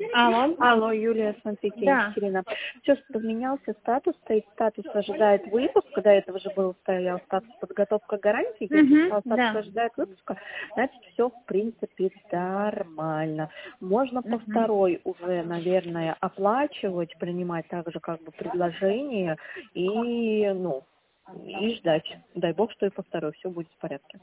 Алло. Алло, Юлия, смотрите, Да. Екатерина. Все, поменялся статус, стоит статус ожидает выпуска, до этого же стоял статус подготовка гарантии, если стал статус Да. ожидает выпуска, значит, все в принципе нормально. Можно по Мгм. второй уже, наверное, оплачивать, принимать также как бы предложение и, и ждать. Дай бог, что и по второй все будет в порядке.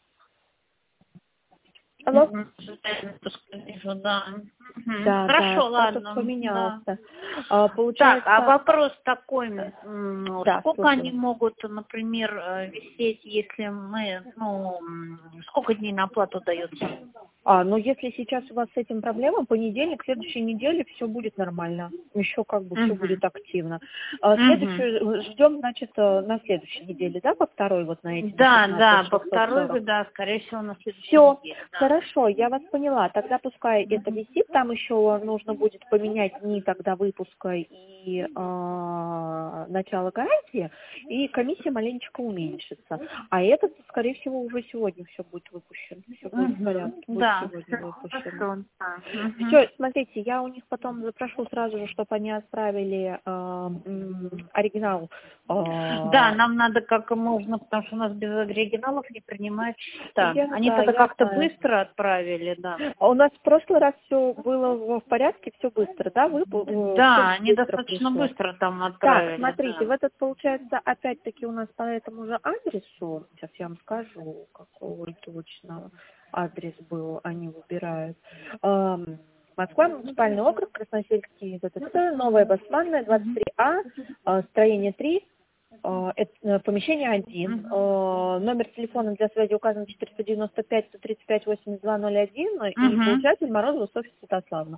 Алло? Вижу, да. Да, Хорошо, статус ладно. Да. поменялся. Так, а Получается, вопрос такой, да, сколько они слушаю. могут, например, висеть, если мы, сколько дней на оплату дается? Если сейчас у вас с этим проблема, понедельник, следующей неделе все будет нормально. Еще как бы все будет активно. Следующую ждем, значит, на следующей неделе, да, по второй вот на эти Да, 16 по второй, 640. да, скорее всего, на следующей Все, неделе. Да. хорошо, я вас поняла. Тогда пускай это висит, там еще нужно будет поменять дни тогда выпуска и начало гарантии, и комиссия маленечко уменьшится. А этот, скорее всего, уже сегодня все будет выпущен. Все будет в порядке, будет Да, сегодня выпущено. хорошо. Да. Все, смотрите, я у них потом запрошу сразу же, чтобы они отправили оригинал. Да, нам надо как можно, потому что у нас без оригиналов не принимают счета. Они тогда Я как-то знаю. быстро отправили, да. У нас в прошлый раз все было в порядке, все быстро, да? Да, Всё они быстро достаточно пришло. быстро там Так, отправили, смотрите, да. в этот, получается, опять-таки у нас по этому же адресу, сейчас я вам скажу, какой точно адрес был, они выбирают. Москва, муниципальный округ, Красносельский, Новая Басманная, 23А, строение 3, помещение 1. Номер телефона для связи указан 495-135-8201 и получатель Морозова Софья Святославовна.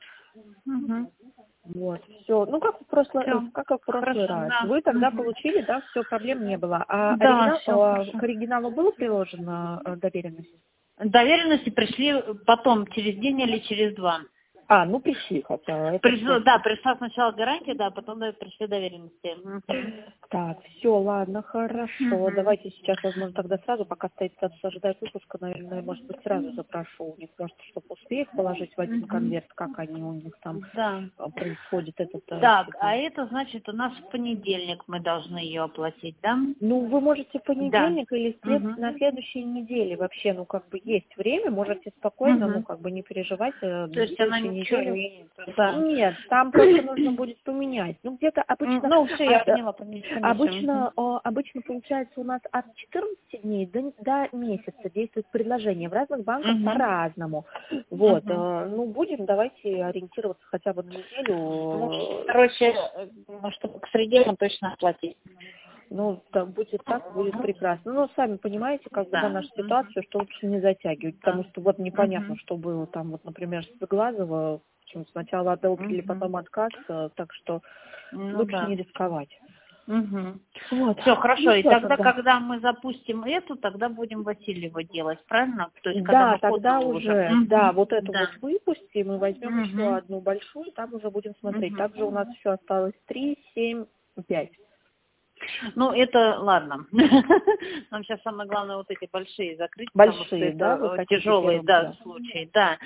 Вот, все. Как в прошлый, Все. как и в прошлый Хорошо, раз. да. Вы тогда получили, да, все, проблем не было. А Да, все к хорошо. оригиналу было приложено доверенность? Доверенности пришли потом, через день или через два. Пришли, хотя это Да, пришла сначала гарантия, да, потом пришли доверенности. Так, все, ладно, хорошо. Давайте сейчас, возможно, тогда сразу, пока стоит статус ожидает выпуска, наверное, может быть, сразу запрошу у них, может, чтобы успею их положить в один конверт, как они у них там Да. происходит этот... Так, а это значит, у нас в понедельник мы должны ее оплатить, да? Вы можете в Да. понедельник или на следующей неделе вообще, есть время, можете спокойно, не переживать, То на есть она следующей ничего неделе. не... Да. Нет, там просто нужно будет поменять. Где-то обычно... Все, я поняла, комиссия. Обычно получается у нас от 14 дней до месяца действует предложение. В разных банках по-разному. Будем, давайте ориентироваться хотя бы на неделю. Короче, чтобы к среде нам точно оплатить. Будет так, будет прекрасно. Сами понимаете, наша ситуация, что лучше не затягивать, потому что непонятно, что было там, например, с Глазова, почему сначала одобрили, потом отказ, так что лучше не рисковать. Все, хорошо. И тогда, когда мы запустим эту, тогда будем Васильева делать, правильно? То есть, когда мы тогда кодовую уже, эту Да. выпустим, мы возьмем еще одну большую, там уже будем смотреть. Также у нас еще осталось 3, 7, 5. Это ладно. Нам сейчас самое главное эти большие закрыть, Большие, потому что это тяжелые, случаи. Да.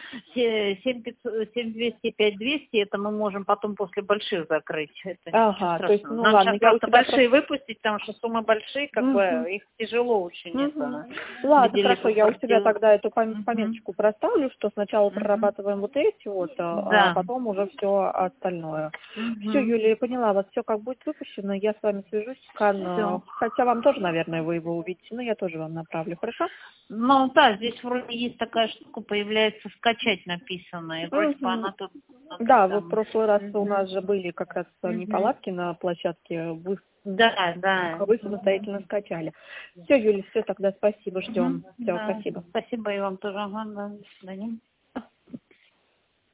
7200, 5200, это мы можем потом после больших закрыть. Это ничего то есть, страшного. Нам ладно, сейчас я у просто тебя большие выпустить, потому что суммы большие, их тяжело очень. Ладно, хорошо, я у тебя тогда эту пометочку проставлю, что сначала прорабатываем эти а потом уже все остальное. Все, Юлия, я поняла, вас все как будет выпущено, я с вами свяжусь, хотя вам тоже, наверное, вы его увидите, но я тоже вам направлю, хорошо? Здесь вроде есть такая штука, появляется скачать написано, и вроде бы она тут... в прошлый раз у нас же были как раз неполадки на площадке, вы самостоятельно скачали. Все, Юля, все, тогда спасибо, ждем. Все, спасибо. Спасибо и вам тоже. До свидания.